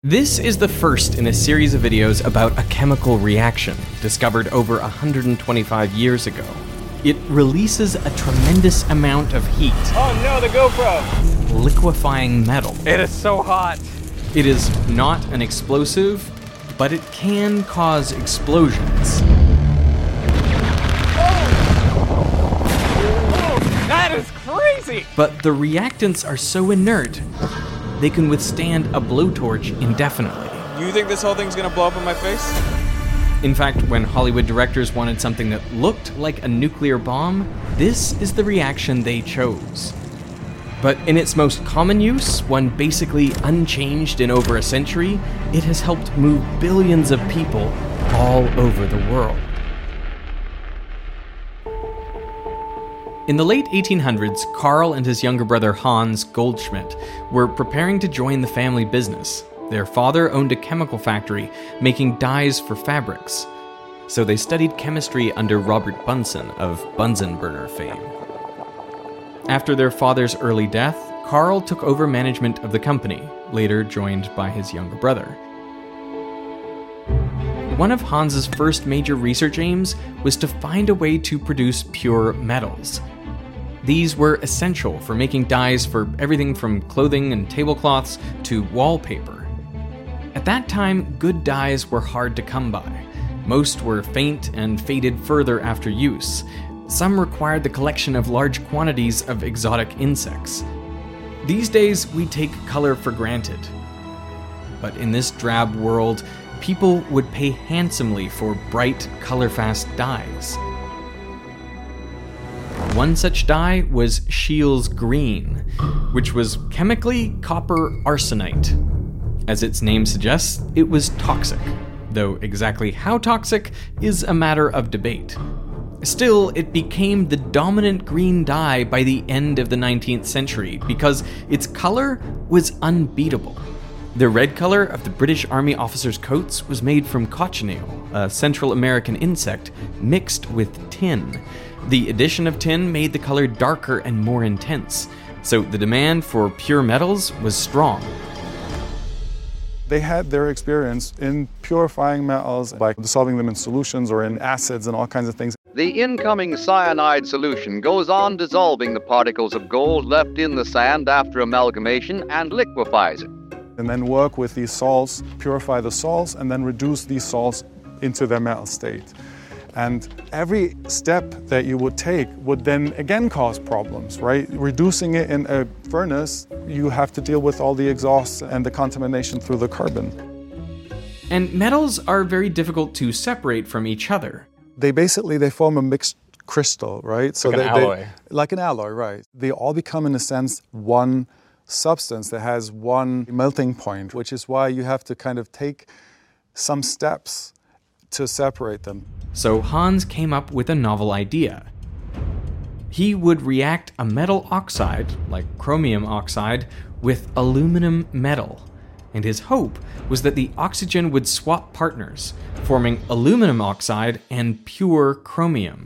This is the first in a series of videos about a chemical reaction discovered over 125 years ago. It releases a tremendous amount of heat. Oh no, the GoPro! Liquefying metal. It is so hot. It is not an explosive, but it can cause explosions. That is crazy! But the reactants are so inert, they can withstand a blowtorch indefinitely. You think this whole thing's gonna blow up in my face? In fact, when Hollywood directors wanted something that looked like a nuclear bomb, this is the reaction they chose. But in its most common use, one basically unchanged in over a century, it has helped move billions of people all over the world. In the late 1800s, Carl and his younger brother Hans Goldschmidt were preparing to join the family business. Their father owned a chemical factory making dyes for fabrics. So they studied chemistry under Robert Bunsen of Bunsen burner fame. After their father's early death, Carl took over management of the company, later joined by his younger brother. One of Hans's first major research aims was to find a way to produce pure metals. These were essential for making dyes for everything from clothing and tablecloths to wallpaper. At that time, good dyes were hard to come by. Most were faint and faded further after use. Some required the collection of large quantities of exotic insects. These days, we take color for granted. But in this drab world, people would pay handsomely for bright, color-fast dyes. One such dye was Scheele's Green, which was chemically copper arsenite. As its name suggests, it was toxic, though exactly how toxic is a matter of debate. Still, it became the dominant green dye by the end of the 19th century because its color was unbeatable. The red color of the British Army officers' coats was made from cochineal, a Central American insect, mixed with tin. The addition of tin made the color darker and more intense, so the demand for pure metals was strong. They had their experience in purifying metals by dissolving them in solutions or in acids and all kinds of things. The incoming cyanide solution goes on dissolving the particles of gold left in the sand after amalgamation and liquefies it. And then work with these salts, purify the salts, and then reduce these salts into their metal state. And every step that you would take would then again cause problems, right? Reducing it in a furnace, you have to deal with all the exhausts and the contamination through the carbon. And metals are very difficult to separate from each other. They form a mixed crystal, right? So like an alloy. Like an alloy, right. They all become, in a sense, one substance that has one melting point, which is why you have to kind of take some steps to separate them. So Hans came up with a novel idea. He would react a metal oxide, like chromium oxide, with aluminum metal. And his hope was that the oxygen would swap partners, forming aluminum oxide and pure chromium.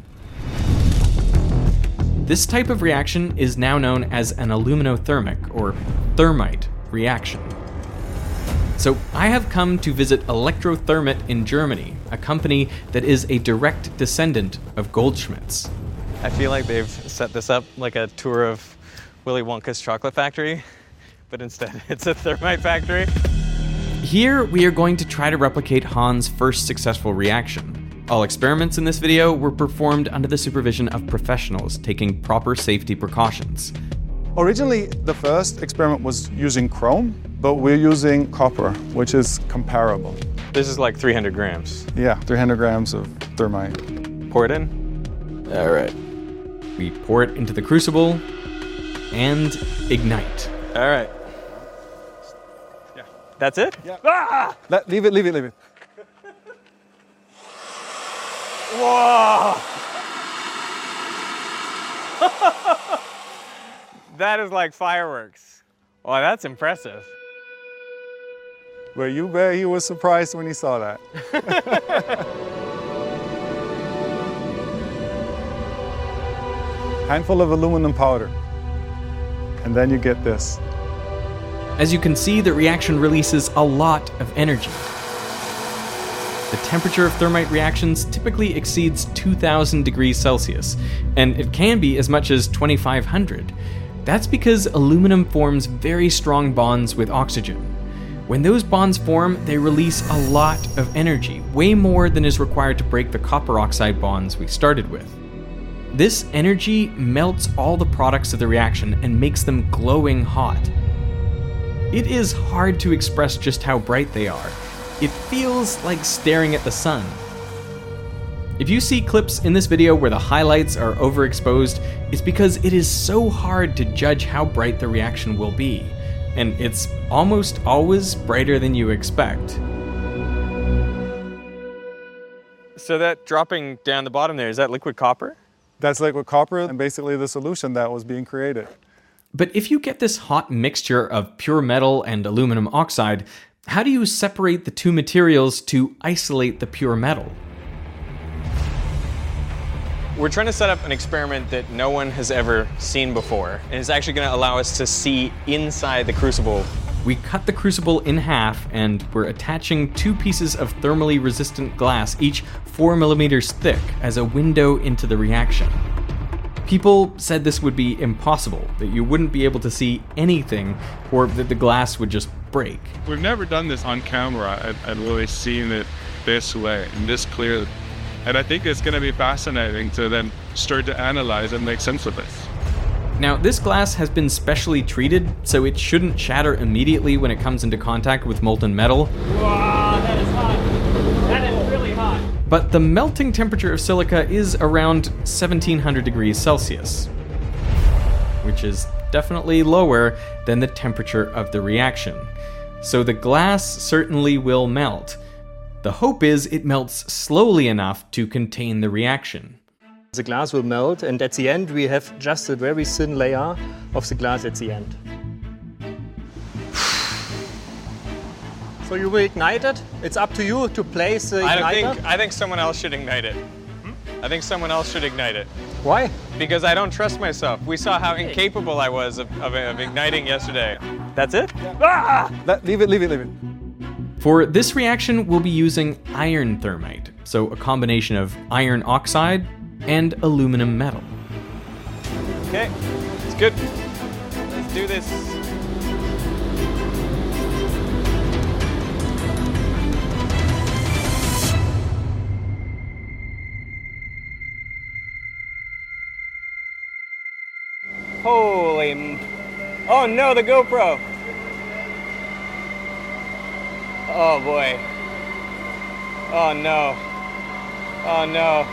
This type of reaction is now known as an aluminothermic, or thermite, reaction. So I have come to visit Elektrothermit in Germany, a company that is a direct descendant of Goldschmidt's. I feel like they've set this up like a tour of Willy Wonka's chocolate factory, but instead it's a thermite factory. Here we are going to try to replicate Hans' first successful reaction. All experiments in this video were performed under the supervision of professionals taking proper safety precautions. Originally, the first experiment was using chrome, but we're using copper, which is comparable. This is like 300 grams. Yeah, 300 grams of thermite. Pour it in. All right. We pour it into the crucible and ignite. All right. Yeah. That's it? Yeah. Ah! Leave it. Whoa! That is like fireworks. Wow, that's impressive. Well, you bet he was surprised when he saw that. Handful of aluminum powder. And then you get this. As you can see, the reaction releases a lot of energy. The temperature of thermite reactions typically exceeds 2000 degrees Celsius, and it can be as much as 2500. That's because aluminum forms very strong bonds with oxygen. When those bonds form, they release a lot of energy, way more than is required to break the copper oxide bonds we started with. This energy melts all the products of the reaction and makes them glowing hot. It is hard to express just how bright they are. It feels like staring at the sun. If you see clips in this video where the highlights are overexposed, it's because it is so hard to judge how bright the reaction will be, and it's almost always brighter than you expect. So that dropping down the bottom there, is that liquid copper? That's liquid copper and basically the solution that was being created. But if you get this hot mixture of pure metal and aluminum oxide, how do you separate the two materials to isolate the pure metal? We're trying to set up an experiment that no one has ever seen before, and it's actually going to allow us to see inside the crucible. We cut the crucible in half, and we're attaching two pieces of thermally resistant glass, each 4 millimeters thick, as a window into the reaction. People said this would be impossible, that you wouldn't be able to see anything, or that the glass would just break. We've never done this on camera and really seen it this way and this clearly. And I think it's going to be fascinating to then start to analyze and make sense of this. Now, this glass has been specially treated, so it shouldn't shatter immediately when it comes into contact with molten metal. Wow, that is hot. That is really hot. But the melting temperature of silica is around 1700 degrees Celsius, which is definitely lower than the temperature of the reaction. So the glass certainly will melt. The hope is it melts slowly enough to contain the reaction. The glass will melt, and at the end we have just a very thin layer of the glass at the end. So you will ignite it. It's up to you to place the igniter. I think someone else should ignite it. I think someone else should ignite it. Why? Because I don't trust myself. We saw how incapable I was of igniting yesterday. That's it? Ah! Leave it. For this reaction, we'll be using iron thermite, so a combination of iron oxide and aluminum metal. Okay, it's good. Let's do this. Holy... Oh no, the GoPro! Oh boy. Oh no. Oh no.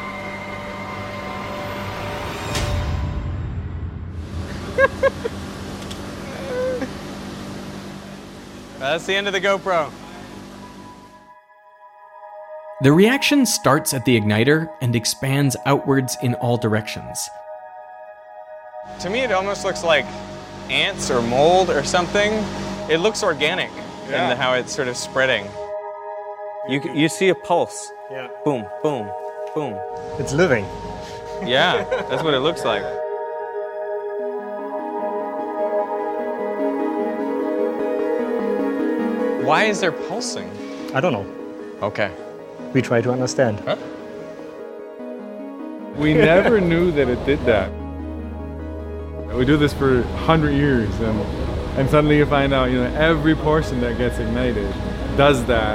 That's the end of the GoPro. The reaction starts at the igniter and expands outwards in all directions. To me, it almost looks like ants or mold or something. It looks organic in how it's sort of spreading. You see a pulse. Yeah. Boom, boom, boom. It's living. Yeah, that's what it looks like. Why is there pulsing? I don't know. Okay. We try to understand. Huh? We never knew that it did that. We do this for 100 years, and suddenly you find out, every portion that gets ignited does that.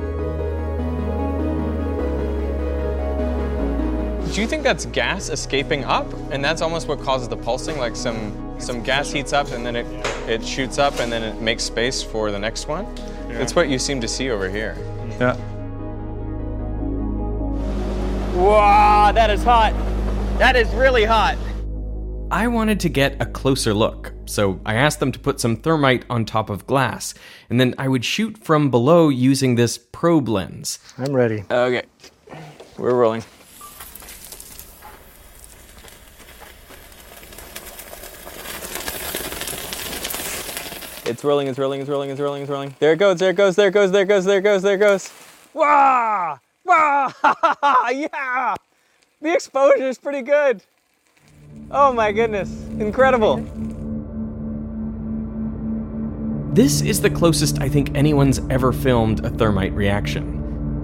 Do you think that's gas escaping up, and that's almost what causes the pulsing? Like some gas heats up, and then it shoots up, and then it makes space for the next one? Yeah. That's what you seem to see over here. Yeah. Wow, that is hot. That is really hot. I wanted to get a closer look, so I asked them to put some thermite on top of glass, and then I would shoot from below using this probe lens. I'm ready. Okay, we're rolling. It's rolling, it's rolling, it's rolling, it's rolling, it's rolling. There it goes, there it goes, there it goes, there it goes, there it goes, there it goes. Wow! Wow! Yeah! The exposure is pretty good. Oh my goodness, incredible. This is the closest I think anyone's ever filmed a thermite reaction.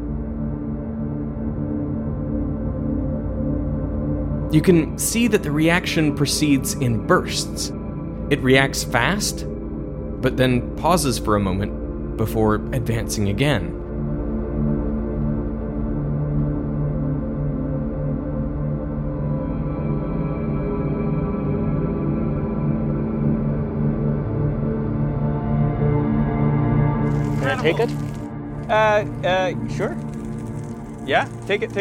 You can see that the reaction proceeds in bursts. It reacts fast, but then pauses for a moment before advancing again. Can I take it? Sure. Yeah, take it.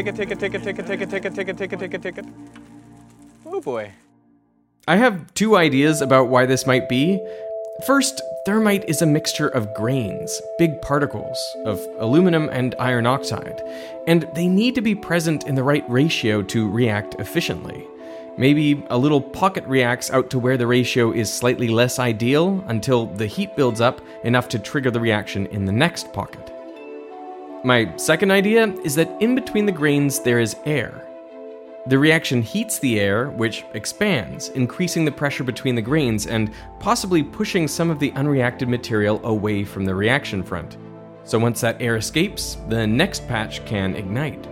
Oh boy. I have two ideas about why this might be. First, thermite is a mixture of grains, big particles, of aluminum and iron oxide, and they need to be present in the right ratio to react efficiently. Maybe a little pocket reacts out to where the ratio is slightly less ideal until the heat builds up enough to trigger the reaction in the next pocket. My second idea is that in between the grains there is air. The reaction heats the air, which expands, increasing the pressure between the grains and possibly pushing some of the unreacted material away from the reaction front. So once that air escapes, the next patch can ignite.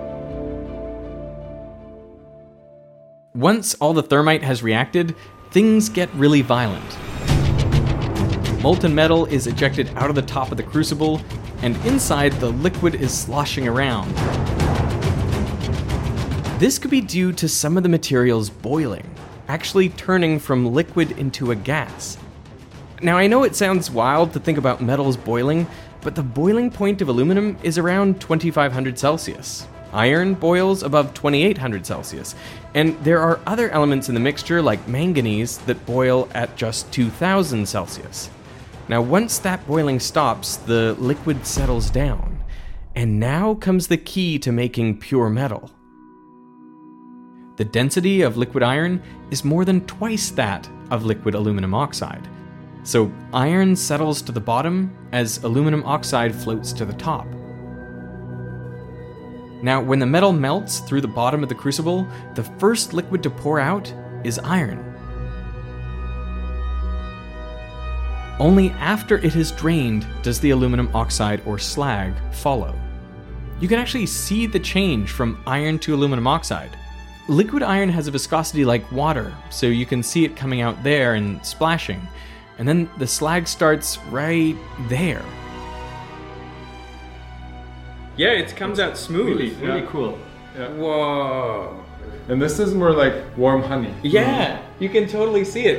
Once all the thermite has reacted, things get really violent. Molten metal is ejected out of the top of the crucible, and inside the liquid is sloshing around. This could be due to some of the materials boiling, actually turning from liquid into a gas. Now I know it sounds wild to think about metals boiling, but the boiling point of aluminum is around 2500 Celsius. Iron boils above 2800 Celsius, and there are other elements in the mixture like manganese that boil at just 2000 Celsius. Now once that boiling stops, the liquid settles down, and now comes the key to making pure metal. The density of liquid iron is more than twice that of liquid aluminum oxide. So iron settles to the bottom as aluminum oxide floats to the top. Now, when the metal melts through the bottom of the crucible, the first liquid to pour out is iron. Only after it has drained does the aluminum oxide or slag follow. You can actually see the change from iron to aluminum oxide. Liquid iron has a viscosity like water, so you can see it coming out there and splashing. And then the slag starts right there. Yeah, it comes out smooth. Really cool. Yeah. Whoa. And this is more like warm honey. Yeah, you can totally see it.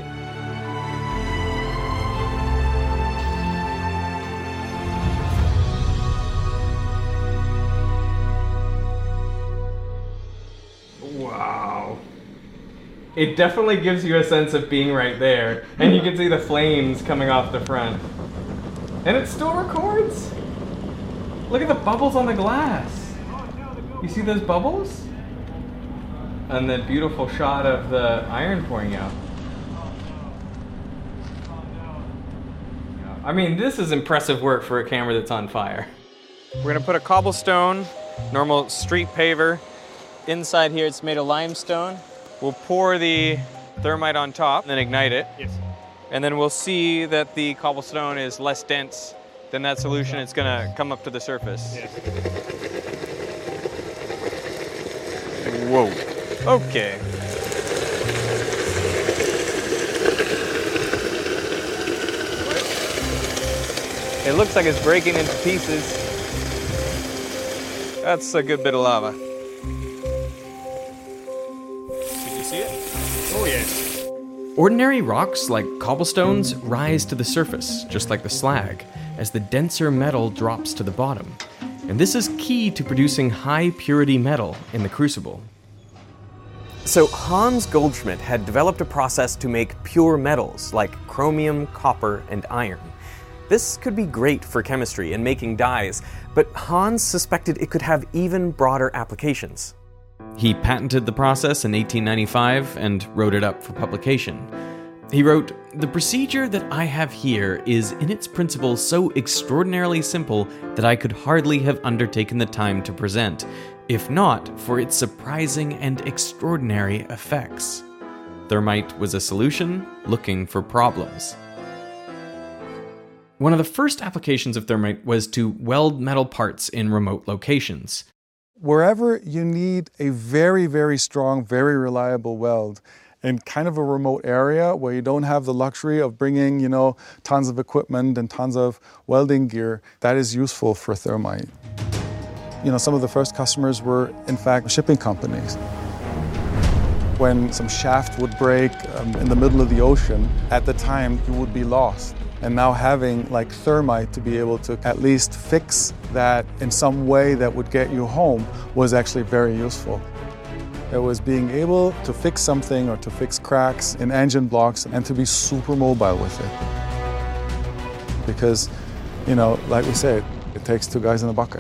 Wow. It definitely gives you a sense of being right there, and you can see the flames coming off the front. And it still records. Look at the bubbles on the glass. You see those bubbles? And the beautiful shot of the iron pouring out. I mean, this is impressive work for a camera that's on fire. We're gonna put a cobblestone, normal street paver. Inside here it's made of limestone. We'll pour the thermite on top and then ignite it. Yes. And then we'll see that the cobblestone is less dense than that solution. It's gonna come up to the surface. Yes. Whoa. Okay. It looks like it's breaking into pieces. That's a good bit of lava. Did you see it? Oh yes. Ordinary rocks like cobblestones rise to the surface, just like the slag, as the denser metal drops to the bottom. And this is key to producing high purity metal in the crucible. So Hans Goldschmidt had developed a process to make pure metals like chromium, copper, and iron. This could be great for chemistry and making dyes, but Hans suspected it could have even broader applications. He patented the process in 1895 and wrote it up for publication. He wrote, "The procedure that I have here is in its principles so extraordinarily simple that I could hardly have undertaken the time to present, if not for its surprising and extraordinary effects." Thermite was a solution looking for problems. One of the first applications of thermite was to weld metal parts in remote locations. Wherever you need a very, very strong, very reliable weld in kind of a remote area where you don't have the luxury of bringing, tons of equipment and tons of welding gear, that is useful for thermite. Some of the first customers were, in fact, shipping companies. When some shaft would break in the middle of the ocean, at the time you would be lost. And now having thermite to be able to at least fix that in some way that would get you home was actually very useful. It was being able to fix something or to fix cracks in engine blocks and to be super mobile with it. Because, like we said, it takes two guys in a bucket.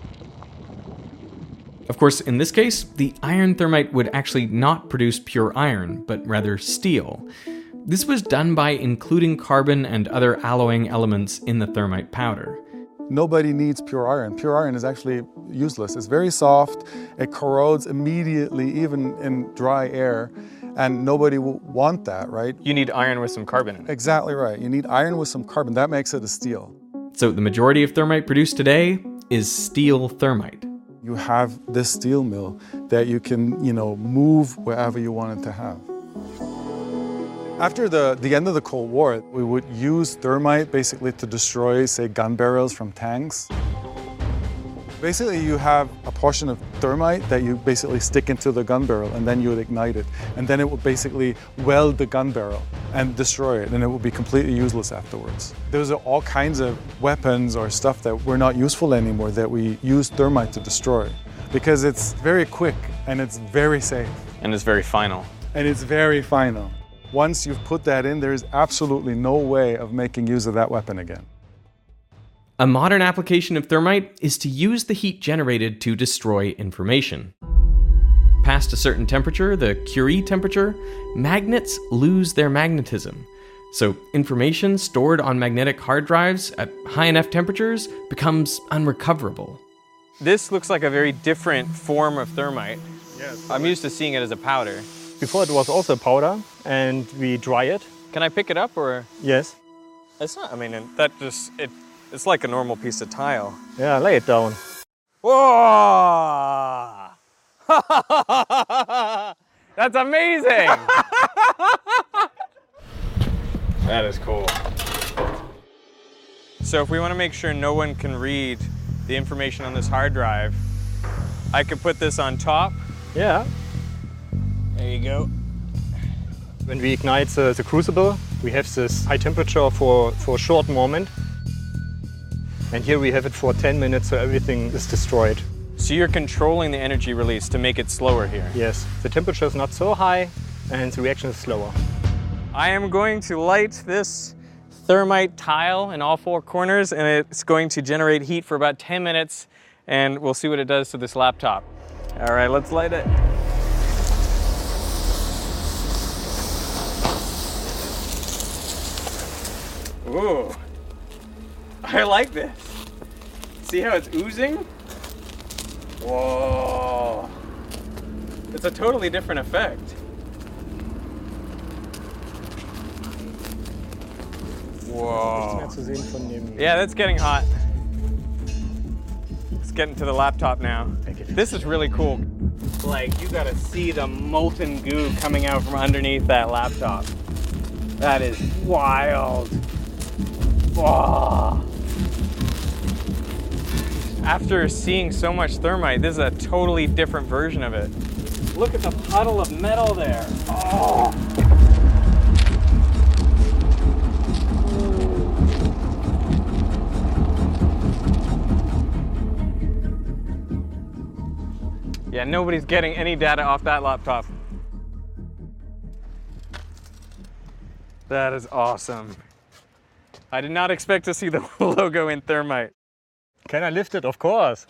Of course, in this case, the iron thermite would actually not produce pure iron, but rather steel. This was done by including carbon and other alloying elements in the thermite powder. Nobody needs pure iron. Pure iron is actually useless. It's very soft, it corrodes immediately, even in dry air, and nobody will want that, right? You need iron with some carbon in it. Exactly right. You need iron with some carbon. That makes it a steel. So the majority of thermite produced today is steel thermite. You have this steel mill that you can, move wherever you want it to have. After the end of the Cold War, we would use thermite basically to destroy, say, gun barrels from tanks. Basically, you have a portion of thermite that you basically stick into the gun barrel, and then you would ignite it. And then it would basically weld the gun barrel and destroy it, and it would be completely useless afterwards. Those are all kinds of weapons or stuff that were not useful anymore that we use thermite to destroy, because it's very quick and it's very safe. And it's very final. And it's very final. Once you've put that in, there's absolutely no way of making use of that weapon again. A modern application of thermite is to use the heat generated to destroy information. Past a certain temperature, the Curie temperature, magnets lose their magnetism. So information stored on magnetic hard drives at high enough temperatures becomes unrecoverable. This looks like a very different form of thermite. Yes. I'm used to seeing it as a powder. Before it was also powder, and we dry it. Can I pick it up or? Yes. It's not, it's like a normal piece of tile. Yeah, lay it down. Whoa! That's amazing! That is cool. So if we want to make sure no one can read the information on this hard drive, I could put this on top. Yeah. There you go. When we ignite the crucible, we have this high temperature for a short moment. And here we have it for 10 minutes, so everything is destroyed. So you're controlling the energy release to make it slower here? Yes, the temperature is not so high and the reaction is slower. I am going to light this thermite tile in all four corners, and it's going to generate heat for about 10 minutes, and we'll see what it does to this laptop. All right, let's light it. Ooh, I like this. See how it's oozing? Whoa. It's a totally different effect. Whoa. Yeah, that's getting hot. It's getting to the laptop now. This is really cool. Like, you gotta see the molten goo coming out from underneath that laptop. That is wild. Whoa. After seeing so much thermite, this is a totally different version of it. Look at the puddle of metal there. Oh. Yeah, nobody's getting any data off that laptop. That is awesome. I did not expect to see the logo in thermite. Can I lift it? Of course.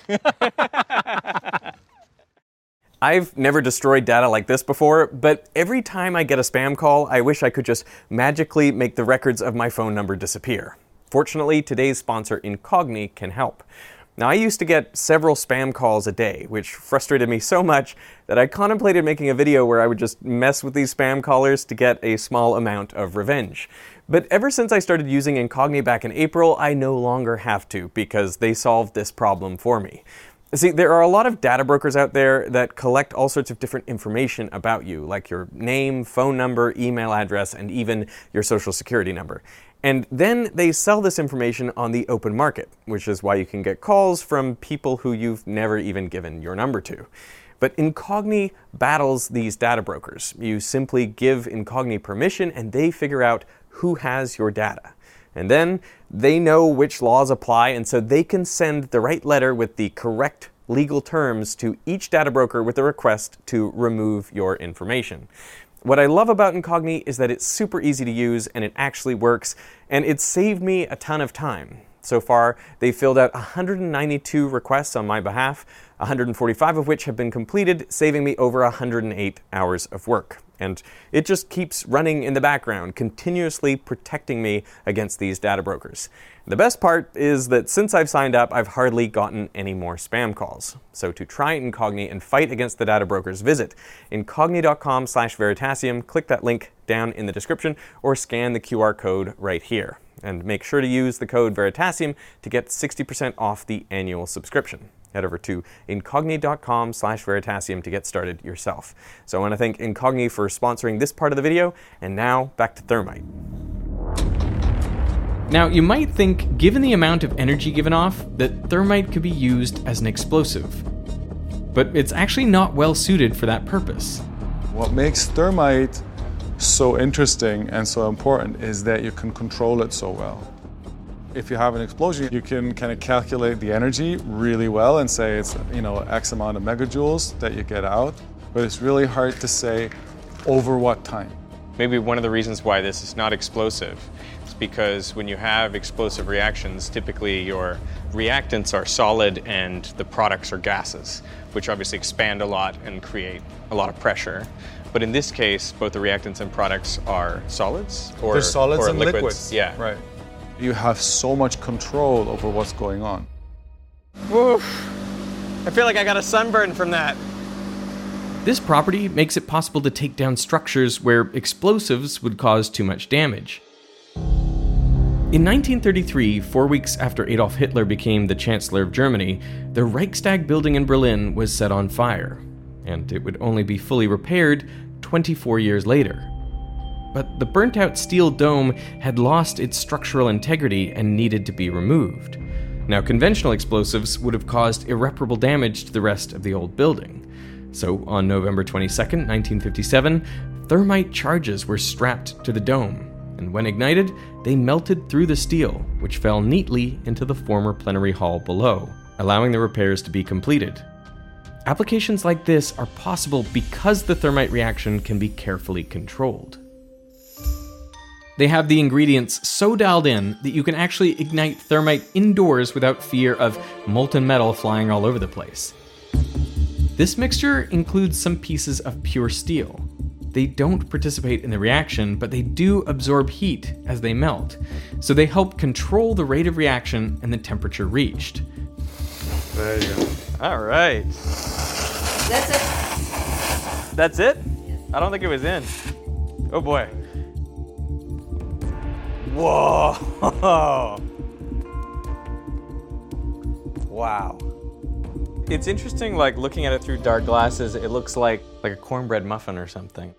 I've never destroyed data like this before, but every time I get a spam call, I wish I could just magically make the records of my phone number disappear. Fortunately, today's sponsor, Incogni, can help. Now, I used to get several spam calls a day, which frustrated me so much that I contemplated making a video where I would just mess with these spam callers to get a small amount of revenge. But ever since I started using Incogni back in April, I no longer have to, because they solved this problem for me. See, there are a lot of data brokers out there that collect all sorts of different information about you, like your name, phone number, email address, and even your social security number. And then they sell this information on the open market, which is why you can get calls from people who you've never even given your number to. But Incogni battles these data brokers. You simply give Incogni permission and they figure out who has your data. And then they know which laws apply, and so they can send the right letter with the correct legal terms to each data broker with a request to remove your information. What I love about Incogni is that it's super easy to use and it actually works, and it's saved me a ton of time. So far, they've filled out 192 requests on my behalf, 145 of which have been completed, saving me over 108 hours of work. And it just keeps running in the background, continuously protecting me against these data brokers. The best part is that since I've signed up, I've hardly gotten any more spam calls. So to try Incogni and fight against the data brokers, visit incogni.com/Veritasium, click that link down in the description, or scan the QR code right here. And make sure to use the code Veritasium to get 60% off the annual subscription. Head over to incogni.com/Veritasium to get started yourself. So I want to thank Incogni for sponsoring this part of the video, and now back to Thermite. Now, you might think, given the amount of energy given off, that Thermite could be used as an explosive. But it's actually not well suited for that purpose. What makes Thermite so interesting and so important is that you can control it so well. If you have an explosion, you can kind of calculate the energy really well and say it's, X amount of megajoules that you get out, but it's really hard to say over what time. Maybe one of the reasons why this is not explosive is because when you have explosive reactions, typically your reactants are solid and the products are gases, which obviously expand a lot and create a lot of pressure. But in this case, both the reactants and products are solids or They're solids or and liquids. Yeah. Right. You have so much control over what's going on. Woof. I feel like I got a sunburn from that. This property makes it possible to take down structures where explosives would cause too much damage. In 1933, 4 weeks after Adolf Hitler became the Chancellor of Germany, the Reichstag building in Berlin was set on fire, and it would only be fully repaired 24 years later. But the burnt-out steel dome had lost its structural integrity and needed to be removed. Now, conventional explosives would have caused irreparable damage to the rest of the old building. So, on November 22nd, 1957, thermite charges were strapped to the dome, and when ignited, they melted through the steel, which fell neatly into the former plenary hall below, allowing the repairs to be completed. Applications like this are possible because the thermite reaction can be carefully controlled. They have the ingredients so dialed in that you can actually ignite thermite indoors without fear of molten metal flying all over the place. This mixture includes some pieces of pure steel. They don't participate in the reaction, but they do absorb heat as they melt, so they help control the rate of reaction and the temperature reached. There you go. All right. That's it. That's it? I don't think it was in. Oh boy. Whoa. Wow. It's interesting, like looking at it through dark glasses, it looks like a cornbread muffin or something.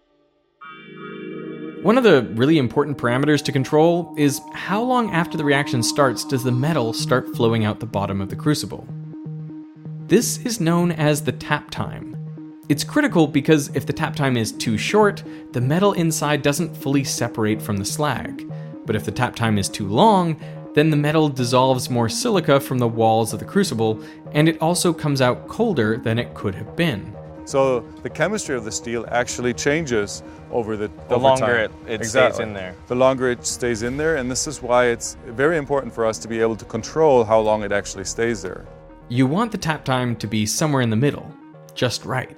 One of the really important parameters to control is how long after the reaction starts does the metal start flowing out the bottom of the crucible. This is known as the tap time. It's critical because if the tap time is too short, the metal inside doesn't fully separate from the slag. But if the tap time is too long, then the metal dissolves more silica from the walls of the crucible, and it also comes out colder than it could have been. So the chemistry of the steel actually changes over The over longer time. it stays in there. The longer it stays in there, and this is why it's very important for us to be able to control how long it actually stays there. You want the tap time to be somewhere in the middle, just right.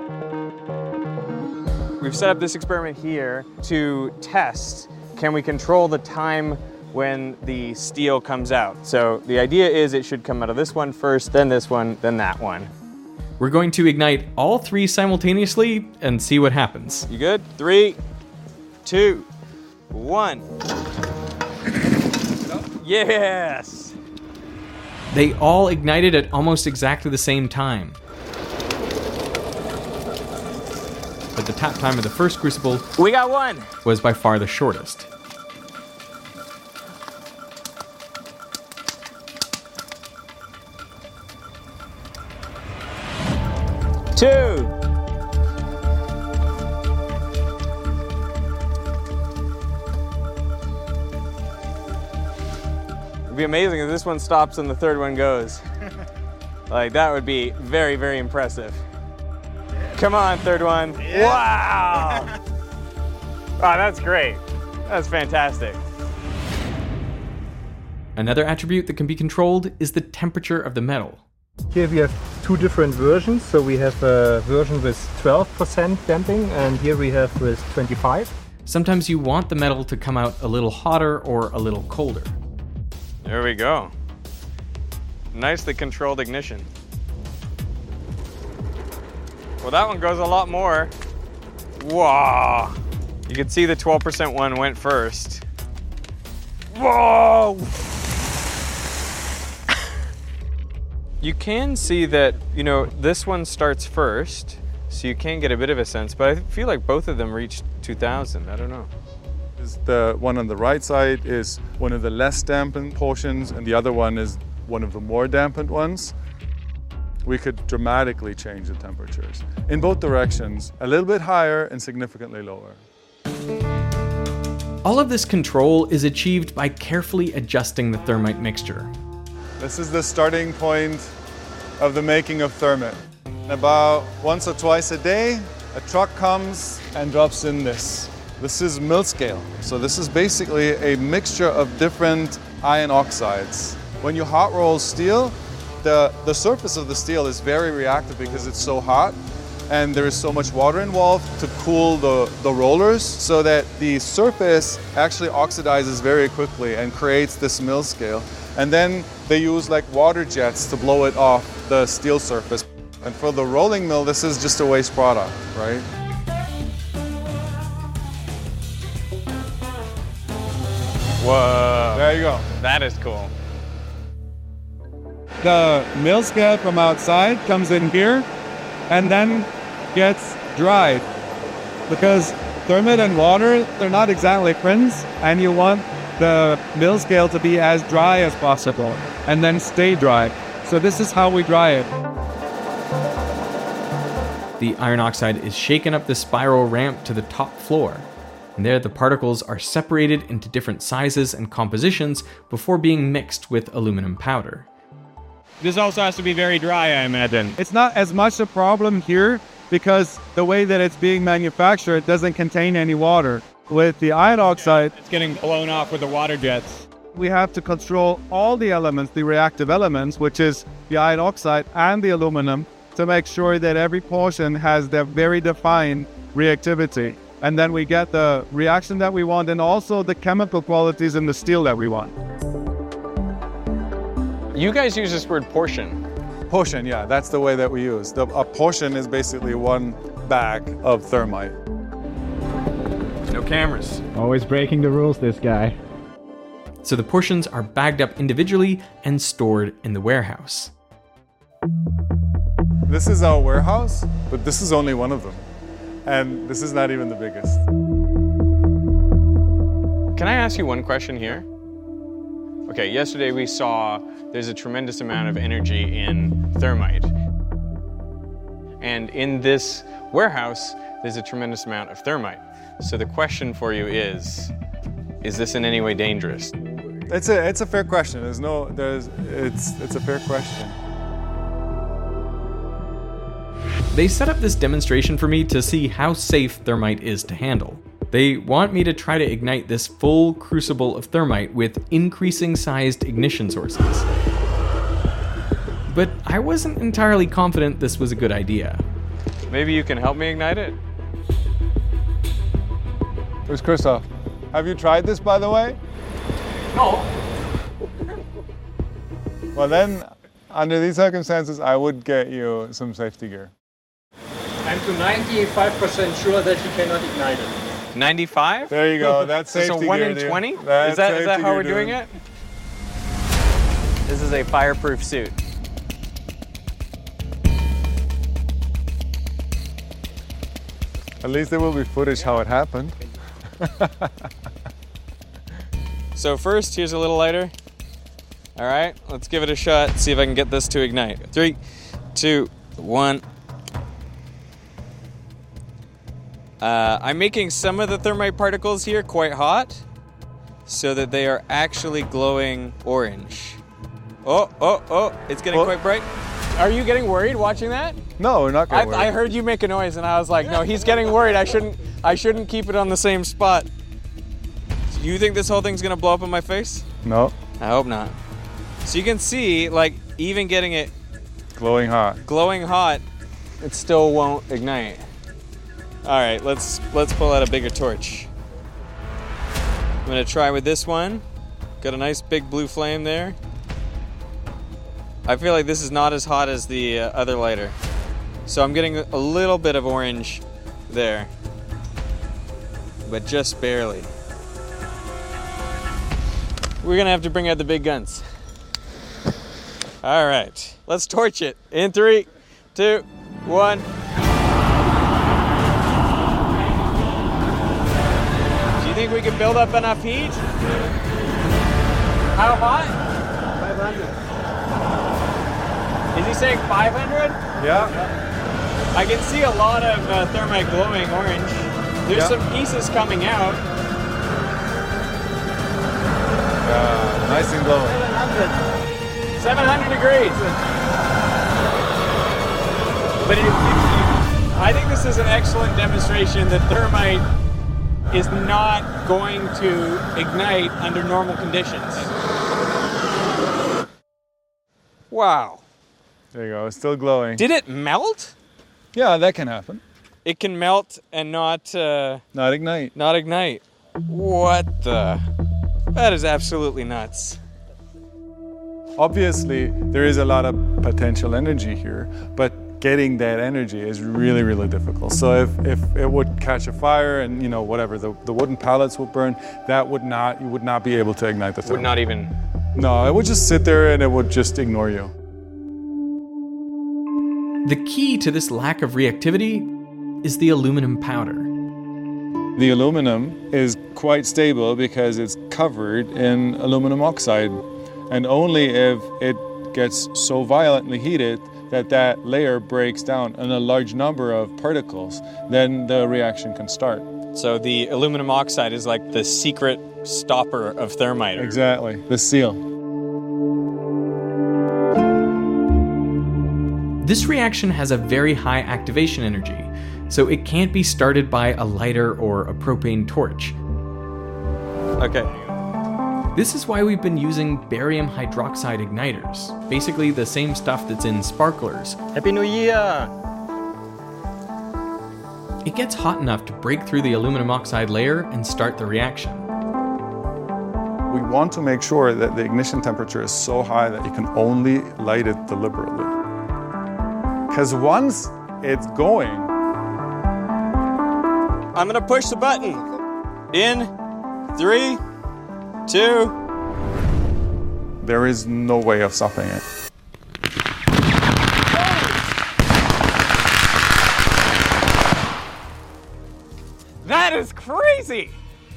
We've set up this experiment here to test, can we control the time when the steel comes out? So the idea is it should come out of this one first, then this one, then that one. We're going to ignite all three simultaneously and see what happens. You good? 3, 2, 1. Yes! They all ignited at almost exactly the same time. But the tap time of the first crucible We got 1! was by far the shortest. Two. It'd be amazing if this one stops and the third one goes. Like, that would be very, very impressive. Come on, third one. Yeah. Wow! Wow, that's great. That's fantastic. Another attribute that can be controlled is the temperature of the metal. Here we have two different versions. So we have a version with 12% damping, and here we have with 25. Sometimes you want the metal to come out a little hotter or a little colder. There we go. Nicely controlled ignition. Well, that one goes a lot more. Whoa! You can see the 12% one went first. Whoa! You can see that, this one starts first, so you can get a bit of a sense, but I feel like both of them reached 2000. I don't know. The one on the right side is one of the less dampened portions, and the other one is one of the more dampened ones. We could dramatically change the temperatures in both directions, a little bit higher and significantly lower. All of this control is achieved by carefully adjusting the thermite mixture. This is the starting point of the making of thermite. About once or twice a day, a truck comes and drops in this. This is mill scale. So this is basically a mixture of different iron oxides. When you hot roll steel, the surface of the steel is very reactive because it's so hot, and there is so much water involved to cool the rollers, so that the surface actually oxidizes very quickly and creates this mill scale. And then they use like water jets to blow it off the steel surface. And for the rolling mill, this is just a waste product, right? Whoa. There you go. That is cool. The mill scale from outside comes in here and then gets dried. Because thermite and water, they're not exactly friends, and you want the mill scale to be as dry as possible and then stay dry. So this is how we dry it. The iron oxide is shaken up the spiral ramp to the top floor, and there the particles are separated into different sizes and compositions before being mixed with aluminum powder. This also has to be very dry, I imagine. It's not as much a problem here because the way that it's being manufactured doesn't contain any water. With the iron oxide, It's getting blown off with the water jets. we have to control all the elements, the reactive elements, which is the iron oxide and the aluminum, to make sure that every portion has their very defined reactivity. And then we get the reaction that we want and also the chemical qualities in the steel that we want. You guys use this word portion. Portion, yeah, that's the way that we use. A portion is basically one bag of thermite. No cameras. Always breaking the rules, this guy. So the portions are bagged up individually and stored in the warehouse. This is our warehouse, but this is only one of them. And this is not even the biggest. Can I ask you one question here? Okay, yesterday we saw there's a tremendous amount of energy in thermite. And in this warehouse, there's a tremendous amount of thermite. So the question for you is this in any way dangerous? It's a fair question. It's a fair question. They set up this demonstration for me to see how safe thermite is to handle. They want me to try to ignite this full crucible of thermite with increasing sized ignition sources. But I wasn't entirely confident this was a good idea. Maybe you can help me ignite it? Where's Christoph? Have you tried this, by the way? No. Well then, under these circumstances, I would get you some safety gear. I'm to 95% sure that you cannot ignite it. 95? There you go. That's safety So 1 gear, in dude. 20? Is That's that safety how gear, we're doing dude. it? This is a fireproof suit. At least there will be footage how it happened. So first, here's a little lighter. All right, let's give it a shot. See if I can get this to ignite. 3, 2, 1. I'm making some of the thermite particles here quite hot so that they are actually glowing orange. Oh, it's getting quite bright. Are you getting worried watching that? No, we're not going to I heard you make a noise and I was like, no, he's getting worried. I shouldn't keep it on the same spot. Do you think this whole thing's gonna blow up in my face? No. I hope not. So you can see, like, even getting it Glowing hot. glowing hot, it still won't ignite. All right, let's pull out a bigger torch. I'm gonna try with this one. Got a nice big blue flame there. I feel like this is not as hot as the other lighter. So I'm getting a little bit of orange there, but just barely. We're gonna have to bring out the big guns. All right, let's torch it. In 3, 2, 1. Do you think we can build up enough heat? How hot? 500. Is he saying 500? Yeah. I can see a lot of thermite glowing orange. There's some pieces coming out. Nice and glowing. 700 degrees. But I think this is an excellent demonstration that thermite is not going to ignite under normal conditions. Wow. There you go. It's still glowing. Did it melt? Yeah, that can happen. It can melt and not Not ignite. What the? That is absolutely nuts. Obviously, there is a lot of potential energy here, but getting that energy is really, really difficult. So if it would catch a fire and, you know, whatever, the wooden pallets would burn, you would not be able to ignite the thermite. Would not even. No, it would just sit there and it would just ignore you. The key to this lack of reactivity is the aluminum powder. The aluminum is quite stable because it's covered in aluminum oxide. And only if it gets so violently heated that layer breaks down in a large number of particles, then the reaction can start. So the aluminum oxide is like the secret stopper of thermite. Exactly, the seal. This reaction has a very high activation energy, so it can't be started by a lighter or a propane torch. Okay. This is why we've been using barium hydroxide igniters, basically the same stuff that's in sparklers. Happy New Year! It gets hot enough to break through the aluminum oxide layer and start the reaction. We want to make sure that the ignition temperature is so high that you can only light it deliberately. Because once it's going, I'm gonna push the button. In 3, 2. there is no way of stopping it. That is crazy!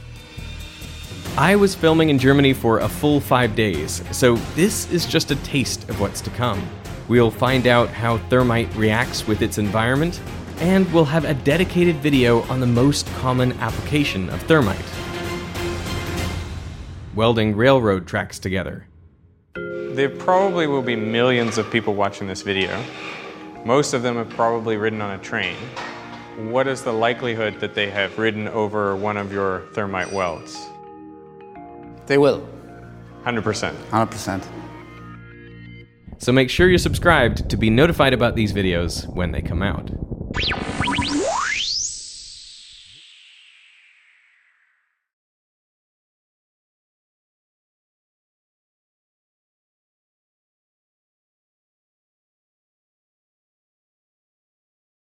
I was filming in Germany for a full 5 days, so this is just a taste of what's to come. We'll find out how thermite reacts with its environment, and we'll have a dedicated video on the most common application of thermite: welding railroad tracks together. There probably will be millions of people watching this video. Most of them have probably ridden on a train. What is the likelihood that they have ridden over one of your thermite welds? They will. 100%. 100%. So make sure you're subscribed to be notified about these videos when they come out.